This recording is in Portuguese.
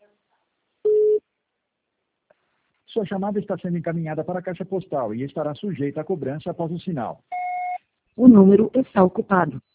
Sua chamada está sendo encaminhada para a caixa postal e estará sujeita a cobrança após o sinal. O número está ocupado.